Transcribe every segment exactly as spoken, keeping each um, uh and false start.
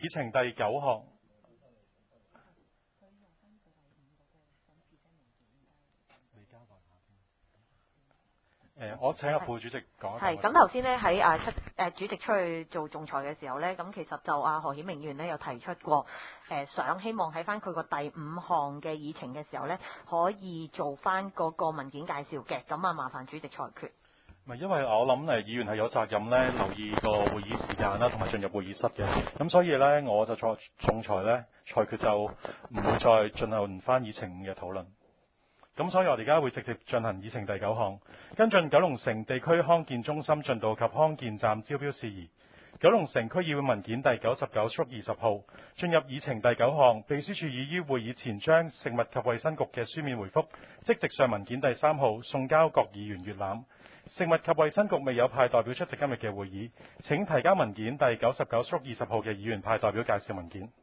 議程第九項。誒，我請阿副主席講一講。 係咁頭先咧喺誒出誒主席出去做仲裁嘅時候咧，咁其實就阿何顯明議員咧有提出過誒想希望喺翻佢個第五項嘅議程嘅時候咧，可以做翻嗰個文件介紹嘅。咁啊，麻煩主席裁決。 唔係，因為我諗誒議員係有責任咧留意個會議時間啦，同埋進入會議室嘅。咁所以咧，我就作仲裁咧裁決就唔會再進行翻議程嘅討論。咁所以我哋而家會直接進行議程第九項，跟進九龍城地區康健中心進度及康健站招標事宜。九龍城區議會文件第九十九/二十號進入議程第九項，秘書處已於會議前將食物及衛生局嘅書面回覆，即席上文件第三號送交各議員閱覽。食物及衛生局未有派代表出席今日嘅會議，請提交文件第九十九/二十號嘅議員派代表介紹文件。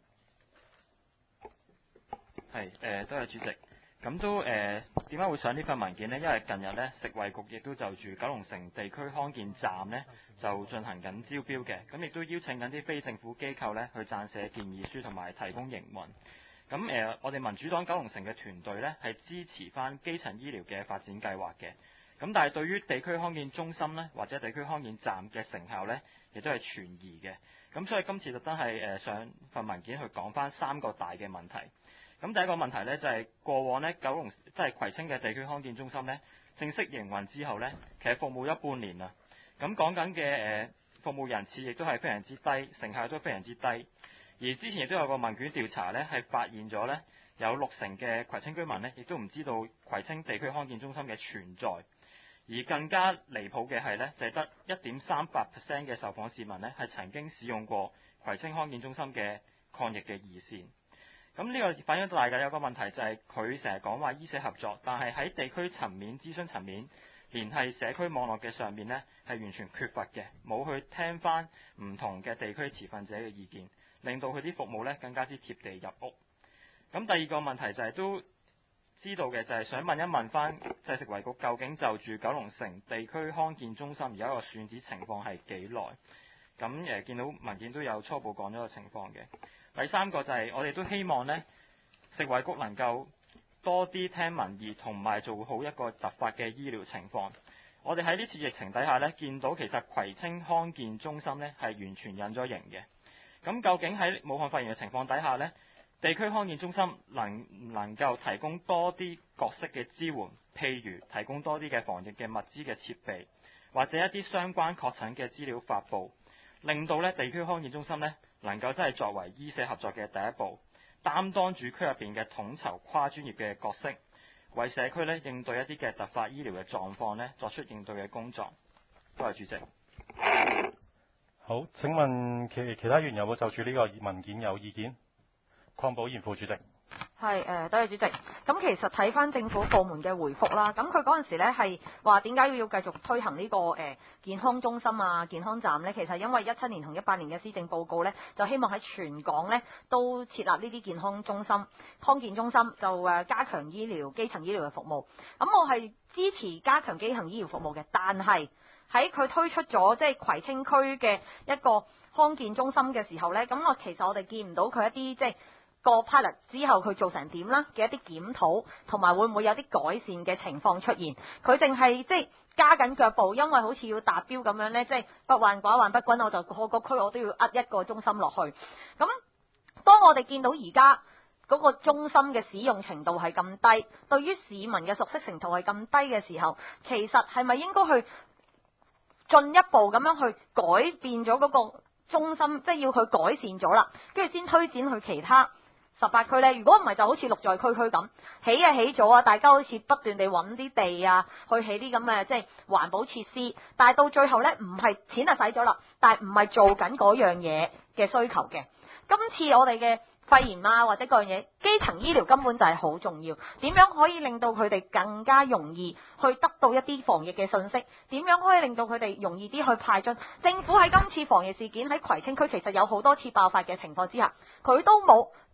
係誒，多謝主席。咁都誒點解會上呢份文件呢？因為近日呢，食衛局亦都就住九龍城地區康健站呢，就進行緊招標嘅，咁亦都邀請緊啲非政府機構呢去撰寫建議書同埋提供營運。咁誒、呃，我哋民主黨九龍城嘅團隊呢，係支持翻基層醫療嘅發展計劃嘅。咁但係對於地區康健中心呢，或者地區康健站嘅成效呢，亦都係存疑嘅。咁所以今次特登係誒上份文件去講翻三個大嘅問題。咁第一個問題呢，就係、是、過往呢，九龍即係葵青嘅地區康健中心呢，正式營運之後呢，其實服務咗半年啦。咁講緊嘅誒服務人次亦都係非常之低，成效都非常之低。而之前亦都有個問卷調查呢，係發現咗呢，有六成嘅葵青居民呢，亦都唔知道葵青地區康健中心嘅存在。而更加離譜嘅係呢，就係得一點三八 percent 嘅受訪市民呢，係曾經使用過葵青康健中心嘅抗疫嘅二線。咁呢個反映到大家有個問題，就係佢成日講話醫社合作，但係喺地區層面、諮詢層面、聯繫社區網絡嘅上面呢，係完全缺乏嘅，冇去聽翻唔同嘅地區持份者嘅意見，令到佢啲服務呢更加之貼地入屋。咁第二個問題就係都知道嘅，就係想問一問翻，就係食衛局究竟就住九龍城地區康健中心而家個選址情況係幾耐？咁誒見到文件都有初步講咗個情況嘅。第三個就係我哋都希望呢，食衛局能夠多啲聽民意，同埋做好一個突發嘅醫療情況。我哋喺呢次疫情底下呢，見到其實葵青康健中心呢係完全隱咗形嘅。咁究竟喺武漢肺炎嘅情況底下呢，地區康健中心能唔能夠提供多啲角色嘅支援，譬如提供多啲嘅防疫嘅物資嘅設備，或者一啲相關確診嘅資料發布，令到呢地區康健中心呢能夠真係作為醫社合作嘅第一步，擔當住區入邊嘅統籌跨專業嘅角色，為社區呢應對一啲嘅突發醫療嘅狀況呢作出應對嘅工作。多謝主席。 好，請問其其他議員有冇就住呢個文件有意見？鄺寶賢副主席。 係誒，多謝主席。咁其實睇翻政府部門嘅回覆啦，咁佢嗰陣時咧係話點解要繼續推行呢、這個誒、呃、健康中心啊、健康站呢？其實因為一七年同一八年嘅施政報告呢，就希望喺全港呢都設立呢啲健康中心、康健中心，就誒加強醫療、基層醫療嘅服務。咁我係支持加強基層醫療服務嘅，但係喺佢推出咗即係葵青區嘅一個康健中心嘅時候呢，咁我其實我哋見唔到佢一啲即係個 pilot 之後佢做成點啦嘅一啲檢討，同埋會唔會有啲改善嘅情況出現？佢淨係即係加緊腳步，因為好似要達標咁樣呢，即係不患寡患不均，我就個個區我都要呃一個中心落去。咁當我哋見到而家嗰個中心嘅使用程度係咁低，對於市民嘅熟悉程度係咁低嘅時候，其實係咪應該去進一步咁樣去改變咗嗰個中心，即係要去改善咗啦，跟住先推展去其他十八區呢？如果唔係就好似綠在區區咁起啊起咗啊，大家好似不斷地揾啲地啊，去起啲咁嘅即係環保設施，但係到最後呢，唔係錢就使咗啦，但係唔係做緊嗰樣嘢嘅需求嘅。今次我哋嘅肺炎啊或者嗰樣嘢，基層醫療根本就係好重要。點樣可以令到佢哋更加容易去得到一啲防疫嘅信息？點樣可以令到佢哋容易啲去派進？政府喺今次防疫事件喺葵青區其實有好多次爆發嘅情況之下，佢都冇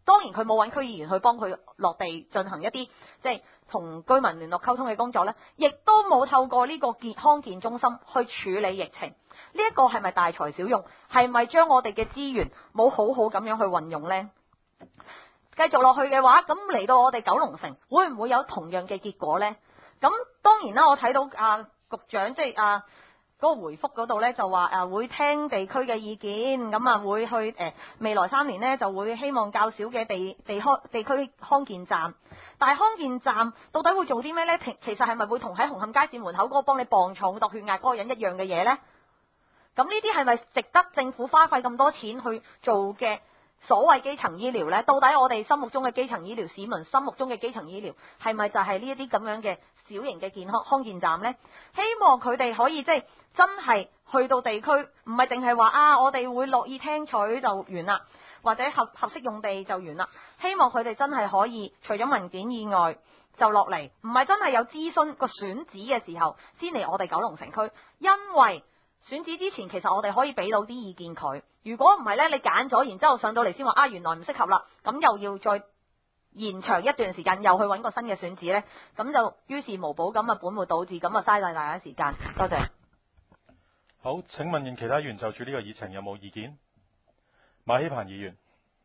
當然佢冇揾區議員去幫佢落地進行一啲即係同居民聯絡溝通嘅工作呢，亦都冇透過呢個健康健中心去處理疫情。呢一個係咪大材小用？係咪將我哋嘅資源冇好好咁樣去運用呢？繼續落去嘅話，咁嚟到我哋九龍城，會唔會有同樣嘅結果呢？咁當然啦，我睇到啊局長即係啊嗰個回覆嗰度呢，就話誒會聽地區嘅意見，咁啊會去誒、呃、未來三年呢，就會希望較少嘅地地康地區康健站。但係康健站到底會做啲咩呢？其實係咪會同喺紅磡街市門口嗰個幫你磅重度血壓嗰個人一樣嘅嘢呢？咁呢啲係咪值得政府花費咁多錢去做嘅所謂基層醫療呢？到底我哋心目中嘅基層醫療，市民心目中嘅基層醫療係咪就係呢一啲咁樣嘅小型嘅健康康健站呢？希望佢哋可以即係真係去到地區，唔係淨係話啊，我哋會樂意聽取就完啦，或者合合適用地就完啦。希望佢哋真係可以除咗文件以外就落嚟，唔係真係有諮詢個選址嘅時候先嚟我哋九龍城區，因為選址之前其實我哋可以俾到啲意見佢。如果唔係呢，你揀咗然之後上到嚟先話啊，原來唔適合啦，咁又要再延長一段時間，又去揾個新嘅選址呢，咁就於事無補，咁啊本末倒置，咁啊嘥晒大家時間。多謝。 好，請問現其他議員就住呢個議程有冇意見？馬希鵬議員。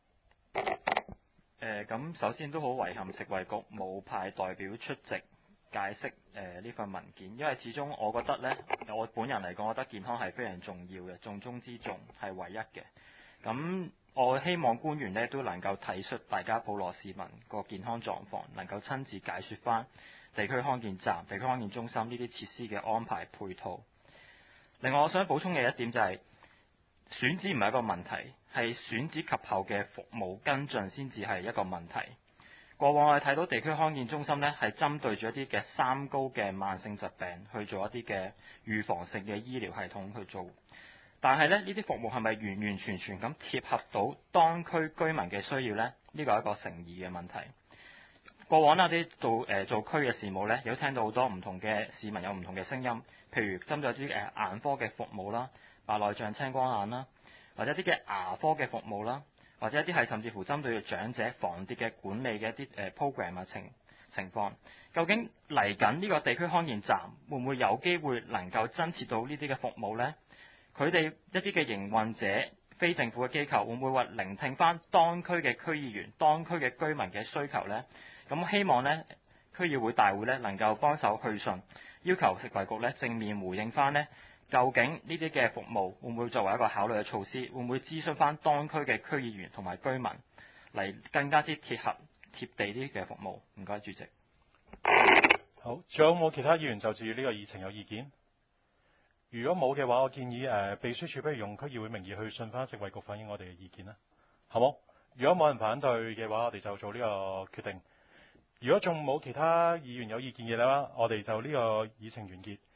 誒咁、呃、首先都好遺憾，食衞局冇派代表出席解釋誒呢、呃、份文件，因為始終我覺得呢，我本人嚟講，我覺得健康係非常重要嘅，重中之重係唯一嘅。咁我希望官員呢都能夠體恤大家普羅市民個健康狀況，能夠親自解説翻地區康健站、地區康健中心呢啲設施嘅安排配套。另外，我想補充嘅一點就係、是、選址唔係一個問題，係選址及後嘅服務跟進先至係一個問題。過往我哋睇到地區康健中心呢係針對住一啲嘅三高嘅慢性疾病去做一啲嘅預防性嘅醫療系統去做，但係咧呢啲服務係咪完完全全咁貼合到當區居民嘅需要呢？呢個係一個誠意嘅問題。過往有啲做誒、呃、做區嘅事務呢，有聽到好多唔同嘅市民有唔同嘅聲音，譬如針對啲誒眼科嘅服務啦、白內障、青光眼啦，或者啲嘅牙科嘅服務啦，或者一啲係甚至乎針對長者防跌嘅管理嘅一啲誒 program 啊情情況，究竟嚟緊呢個地區康健站會唔會有機會能夠增設到呢啲嘅服務呢？佢哋一啲嘅營運者、非政府嘅機構會唔會話聆聽翻當區嘅區議員、當區嘅居民嘅需求呢？咁希望呢區議會大會呢能夠幫手去信，要求食衞局呢正面回應翻呢，究竟呢啲嘅服務會唔會作為一個考慮嘅措施，會唔會諮詢翻當區嘅區議員同埋居民嚟更加之貼合貼地啲嘅服務？唔該，主席。 好，仲有冇其他議員就住呢個議程有意見？如果冇嘅話，我建議誒、呃、秘書處不如用區議會名義去信翻食衞局反映我哋嘅意見啦，好冇？如果冇人反對嘅話，我哋就做呢個決定。如果仲冇其他議員有意見嘅話，我哋就呢個議程完結。